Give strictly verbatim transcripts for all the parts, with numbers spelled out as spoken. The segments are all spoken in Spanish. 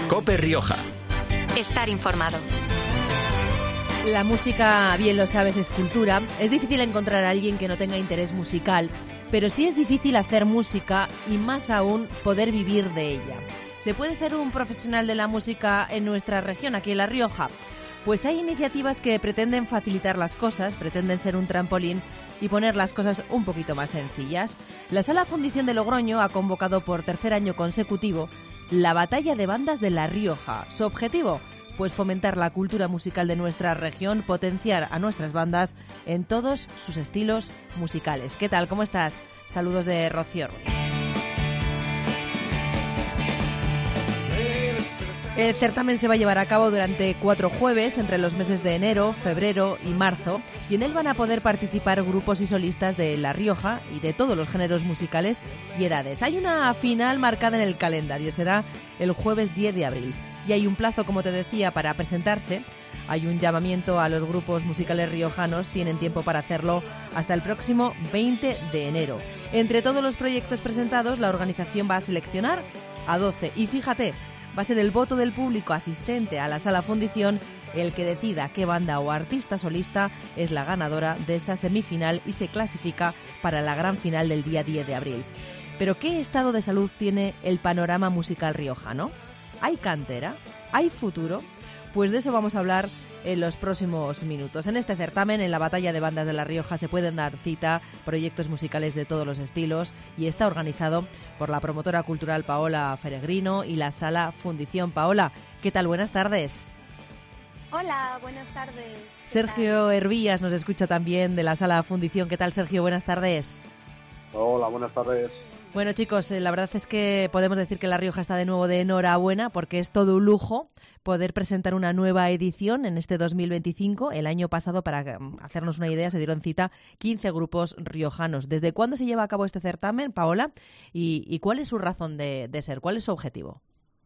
COPE Rioja. Estar informado. La música, bien lo sabes, es cultura. Es difícil encontrar a alguien que no tenga interés musical, pero sí es difícil hacer música y más aún poder vivir de ella. ¿Se puede ser un profesional de la música en nuestra región, aquí en La Rioja? Pues hay iniciativas que pretenden facilitar las cosas, pretenden ser un trampolín y poner las cosas un poquito más sencillas. La Sala Fundición de Logroño ha convocado por tercer año consecutivo la Batalla de Bandas de La Rioja. Su objetivo, pues fomentar la cultura musical de nuestra región, potenciar a nuestras bandas en todos sus estilos musicales. ¿Qué tal? ¿Cómo estás? Saludos de Rocío Ruiz. El certamen se va a llevar a cabo durante cuatro jueves entre los meses de enero, febrero y marzo, y en él van a poder participar grupos y solistas de La Rioja y de todos los géneros musicales y edades. Hay una final marcada en el calendario, será el jueves diez de abril. Y hay un plazo, como te decía, para presentarse. Hay un llamamiento a los grupos musicales riojanos, tienen tiempo para hacerlo hasta el próximo veinte de enero. Entre todos los proyectos presentados, la organización va a seleccionar a doce. Y fíjate, va a ser el voto del público asistente a la Sala Fundición el que decida qué banda o artista solista es la ganadora de esa semifinal y se clasifica para la gran final del día diez de abril. Pero ¿qué estado de salud tiene el panorama musical riojano? ¿Hay cantera? ¿Hay futuro? Pues de eso vamos a hablar en los próximos minutos. En este certamen, en la Batalla de Bandas de La Rioja, se pueden dar cita proyectos musicales de todos los estilos y está organizado por la promotora cultural Paola Feregrino y la Sala Fundición. Paola, ¿qué tal? Buenas tardes. Hola, buenas tardes. Sergio Hervías nos escucha también de la Sala Fundición. ¿Qué tal, Sergio? Buenas tardes. Hola, buenas tardes. Bueno, chicos, eh, la verdad es que podemos decir que La Rioja está de nuevo de enhorabuena porque es todo un lujo poder presentar una nueva edición en este dos mil veinticinco. El año pasado, para hacernos una idea, se dieron cita quince grupos riojanos. ¿Desde cuándo se lleva a cabo este certamen, Paola? ¿Y, y cuál es su razón de, de ser? ¿Cuál es su objetivo?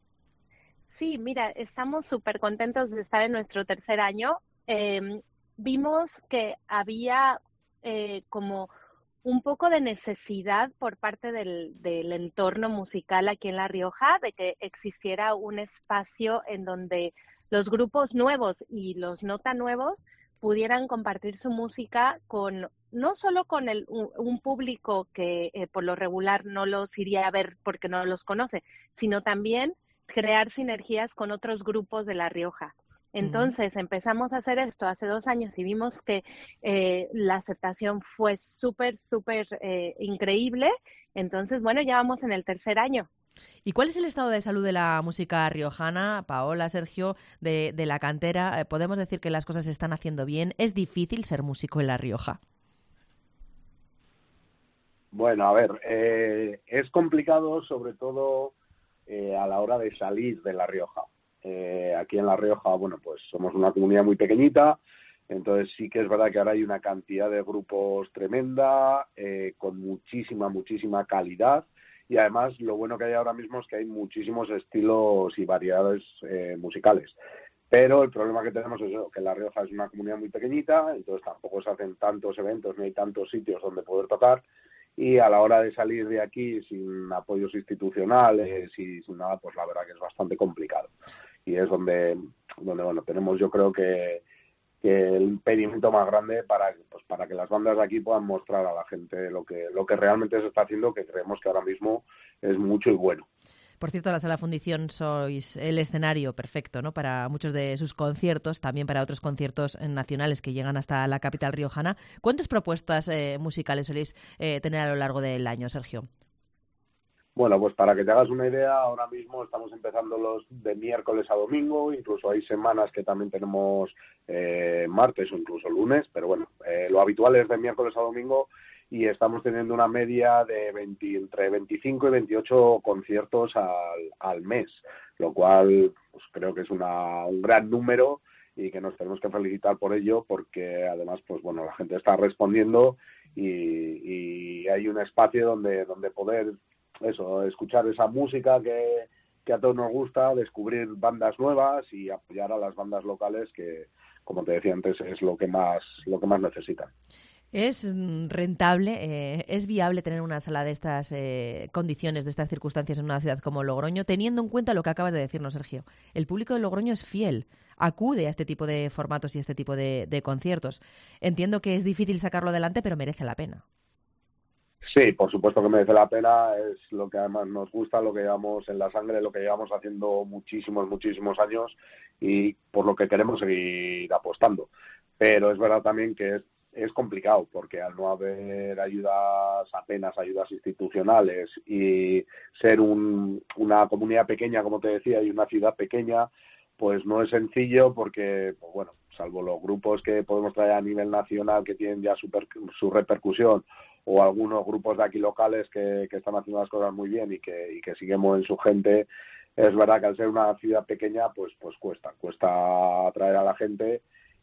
Sí, mira, estamos súper contentos de estar en nuestro tercer año. Eh, vimos que había eh, como un poco de necesidad por parte del, del entorno musical aquí en La Rioja, de que existiera un espacio en donde los grupos nuevos y los no tan nuevos pudieran compartir su música con no solo con el, un, un público que eh, por lo regular no los iría a ver porque no los conoce, sino también crear sinergias con otros grupos de La Rioja. Entonces empezamos a hacer esto hace dos años y vimos que eh, la aceptación fue súper, súper eh, increíble. Entonces, bueno, ya vamos en el tercer año. ¿Y cuál es el estado de salud de la música riojana, Paola, Sergio, de, de la cantera? Eh, ¿Podemos decir que las cosas se están haciendo bien? ¿Es difícil ser músico en La Rioja? Bueno, a ver, eh, es complicado sobre todo eh, a la hora de salir de La Rioja. Eh, aquí en La Rioja, bueno, pues somos una comunidad muy pequeñita, entonces sí que es verdad que ahora hay una cantidad de grupos tremenda, eh, con muchísima, muchísima calidad, y además lo bueno que hay ahora mismo es que hay muchísimos estilos y variedades eh, musicales. Pero el problema que tenemos es eso, que La Rioja es una comunidad muy pequeñita, entonces tampoco se hacen tantos eventos, ni hay tantos sitios donde poder tocar, y a la hora de salir de aquí sin apoyos institucionales y sin nada, pues la verdad que es bastante complicado. Y es donde, donde bueno, tenemos yo creo que, que el impedimento más grande para, pues, para que las bandas de aquí puedan mostrar a la gente lo que, lo que realmente se está haciendo, que creemos que ahora mismo es mucho y bueno. Por cierto, la Sala Fundición sois el escenario perfecto, ¿no?, para muchos de sus conciertos, también para otros conciertos nacionales que llegan hasta la capital riojana. ¿Cuántas propuestas eh, musicales soléis eh, tener a lo largo del año, Sergio? Bueno, pues para que te hagas una idea, ahora mismo estamos empezando los de miércoles a domingo, incluso hay semanas que también tenemos eh, martes o incluso lunes, pero bueno, eh, lo habitual es de miércoles a domingo y estamos teniendo una media de veinte, entre veinticinco y veintiocho conciertos al, al mes, lo cual pues creo que es una, un gran número y que nos tenemos que felicitar por ello porque además pues bueno, la gente está respondiendo y, y hay un espacio donde, donde poder eso, escuchar esa música que, que a todos nos gusta, descubrir bandas nuevas y apoyar a las bandas locales que, como te decía antes, es lo que más, lo que más necesitan. ¿Es rentable, eh, es viable tener una sala de estas eh, condiciones, de estas circunstancias en una ciudad como Logroño, teniendo en cuenta lo que acabas de decirnos, Sergio? El público de Logroño es fiel, acude a este tipo de formatos y a este tipo de, de conciertos. Entiendo que es difícil sacarlo adelante, pero merece la pena. Sí, por supuesto que merece la pena, es lo que además nos gusta, lo que llevamos en la sangre, lo que llevamos haciendo muchísimos, muchísimos años y por lo que queremos seguir apostando. Pero es verdad también que es Es complicado porque al no haber ayudas, apenas ayudas institucionales y ser un, una comunidad pequeña, como te decía, y una ciudad pequeña, pues no es sencillo porque, pues bueno, salvo los grupos que podemos traer a nivel nacional que tienen ya su, per, su repercusión o algunos grupos de aquí locales que, que están haciendo las cosas muy bien y que, y que siguen moviendo su gente, es verdad que al ser una ciudad pequeña, pues, pues cuesta, cuesta atraer a la gente.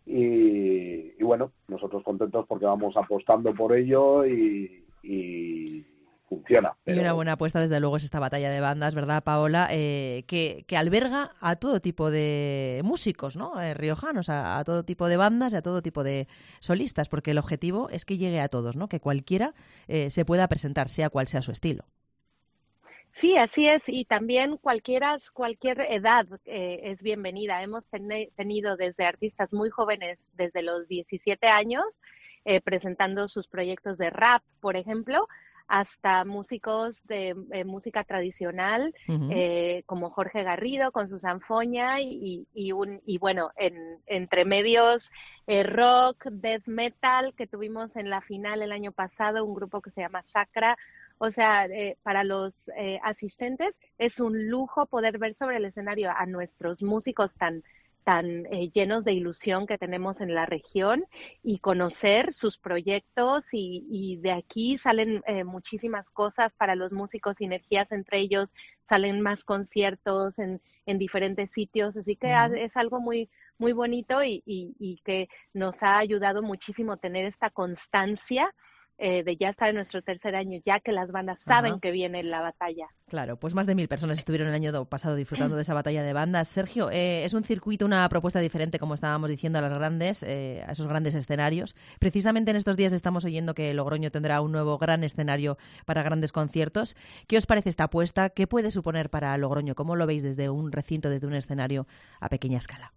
Y, y bueno, nosotros contentos porque vamos apostando por ello y, y funciona. Pero... Y una buena apuesta, desde luego, es esta batalla de bandas, ¿verdad, Paola? Eh, que, que alberga a todo tipo de músicos, ¿no? Eh, riojanos, a, a todo tipo de bandas y a todo tipo de solistas, porque el objetivo es que llegue a todos, ¿no? Que cualquiera eh, se pueda presentar, sea cual sea su estilo. Sí, así es, y también cualquiera, cualquier edad eh, es bienvenida. Hemos ten, tenido desde artistas muy jóvenes, desde los diecisiete años, eh, presentando sus proyectos de rap, por ejemplo, hasta músicos de eh, música tradicional, uh-huh. eh, como Jorge Garrido con su zanfoña y, y, un, y bueno, en, entre medios eh, rock, death metal, que tuvimos en la final el año pasado, un grupo que se llama Sacra. O sea, eh, para los eh, asistentes es un lujo poder ver sobre el escenario a nuestros músicos tan, tan eh, llenos de ilusión que tenemos en la región y conocer sus proyectos y, y de aquí salen eh, muchísimas cosas para los músicos, sinergias entre ellos, salen más conciertos en, en diferentes sitios, así que uh-huh. es algo muy, muy bonito y, y, y que nos ha ayudado muchísimo tener esta constancia Eh, de ya estar en nuestro tercer año, ya que las bandas saben Ajá. que viene la batalla. Claro, pues más de mil personas estuvieron el año pasado disfrutando de esa batalla de bandas. Sergio, eh, es un circuito, una propuesta diferente, como estábamos diciendo, a las grandes, eh, a esos grandes escenarios. Precisamente en estos días estamos oyendo que Logroño tendrá un nuevo gran escenario para grandes conciertos. ¿Qué os parece esta apuesta? ¿Qué puede suponer para Logroño? ¿Cómo lo veis desde un recinto, desde un escenario a pequeña escala?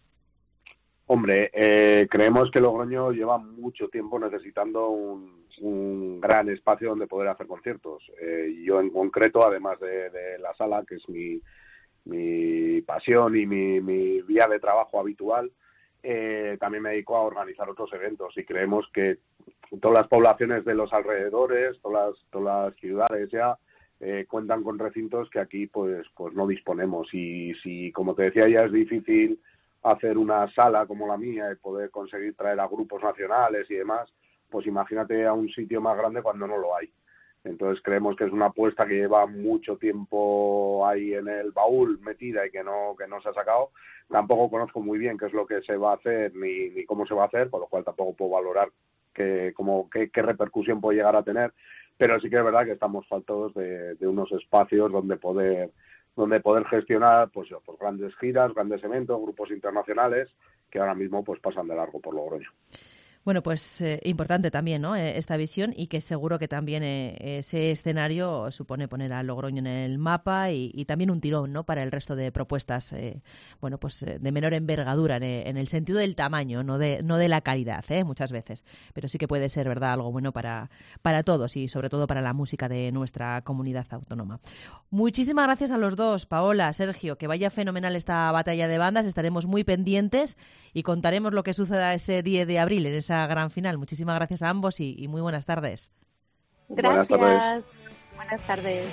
Hombre, eh, creemos que Logroño lleva mucho tiempo necesitando un, un gran espacio donde poder hacer conciertos. Eh, yo en concreto, además de, de la sala, que es mi, mi pasión y mi, mi vía de trabajo habitual, eh, también me dedico a organizar otros eventos y creemos que todas las poblaciones de los alrededores, todas las, todas las ciudades ya, eh, cuentan con recintos que aquí pues, pues no disponemos. Y si, como te decía, ya es difícil hacer una sala como la mía y poder conseguir traer a grupos nacionales y demás, pues imagínate a un sitio más grande cuando no lo hay. Entonces creemos que es una apuesta que lleva mucho tiempo ahí en el baúl metida y que no que no se ha sacado. Tampoco conozco muy bien qué es lo que se va a hacer ni, ni cómo se va a hacer, por lo cual tampoco puedo valorar qué, como, qué, qué repercusión puede llegar a tener, pero sí que es verdad que estamos faltos de, de unos espacios donde poder donde poder gestionar pues, pues grandes giras, grandes eventos, grupos internacionales que ahora mismo pues pasan de largo por Logroño. Bueno, pues eh, importante también, ¿no? Eh, esta visión y que seguro que también eh, ese escenario supone poner a Logroño en el mapa y, y también un tirón, ¿no? Para el resto de propuestas, eh, bueno, pues eh, de menor envergadura en, en el sentido del tamaño, no de no de la calidad, ¿eh? Muchas veces, pero sí que puede ser, ¿verdad? Algo bueno para para todos y sobre todo para la música de nuestra comunidad autónoma. Muchísimas gracias a los dos, Paola, Sergio, que vaya fenomenal esta batalla de bandas, estaremos muy pendientes y contaremos lo que suceda ese diez de abril en esa gran final. Muchísimas gracias a ambos y, y muy buenas tardes. Gracias. Buenas tardes. Buenas tardes.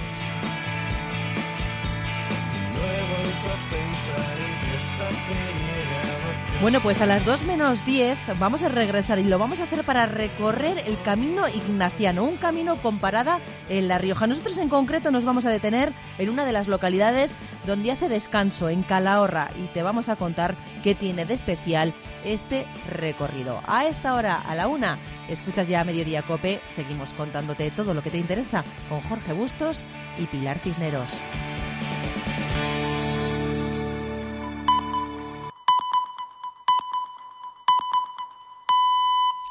Bueno, pues a las dos menos diez vamos a regresar y lo vamos a hacer para recorrer el camino ignaciano, un camino con parada en La Rioja. Nosotros en concreto nos vamos a detener en una de las localidades donde hace descanso, en Calahorra, y te vamos a contar qué tiene de especial este recorrido. A esta hora, a la una, escuchas ya Mediodía Cope, seguimos contándote todo lo que te interesa con Jorge Bustos y Pilar Cisneros.